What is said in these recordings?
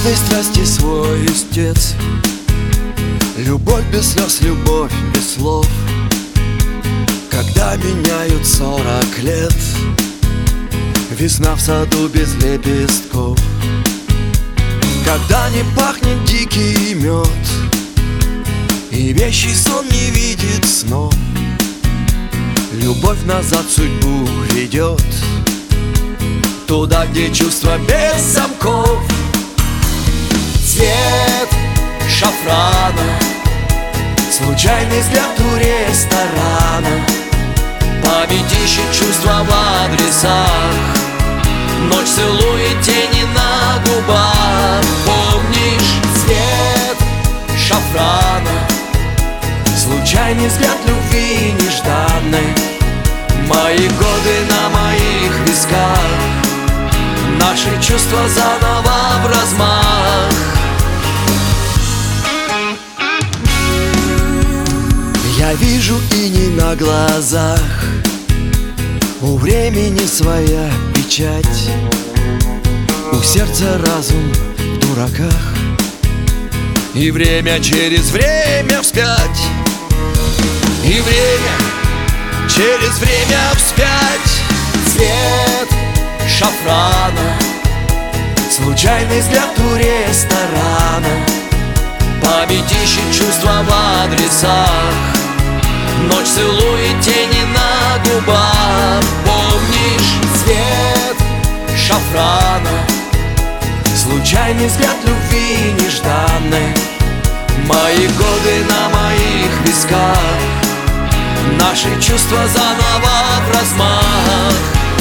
каждой страсти свой истец. Любовь без слез, любовь без слов. Когда меняют 40 лет, весна в саду без лепестков. Когда не пахнет дикий мед, и вещий сон не видит сном, любовь назад судьбу ведет, туда, где чувства без замков. Цвет шафрана, случайный взгляд у ресторана, память ищет чувства в адресах, ночь целует тени на губах. Помнишь цвет шафрана, случайный взгляд любви нежданной, мои годы на моих висках, наши чувства заново в размах. Я вижу иней на глазах, у времени своя печать, у сердца разум в дураках, и время через время вспять, и время через время вспять. Цвет шафрана, случайный взгляд у ресторана, память ищет чувства в адресах, ночь целует тени на губах. Помнишь цвет шафрана, случайный взгляд любви нежданной, мои годы на моих висках, наши чувства заново в размах.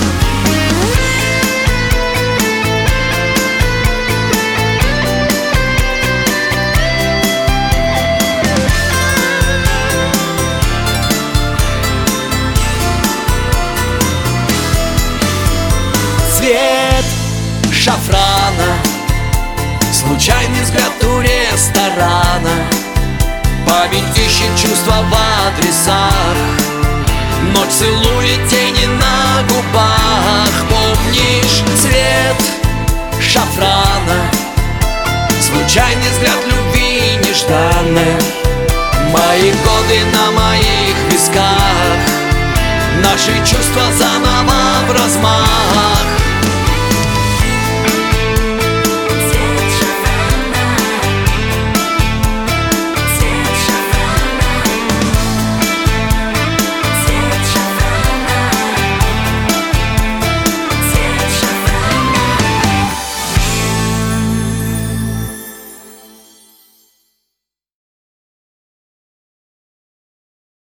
Цвет шафрана, случайный взгляд у ресторана, память ищет чувства в адресах, ночь целует тени на губах. Помнишь цвет шафрана, случайный взгляд любви нежданной, мои годы на моих висках, наши чувства за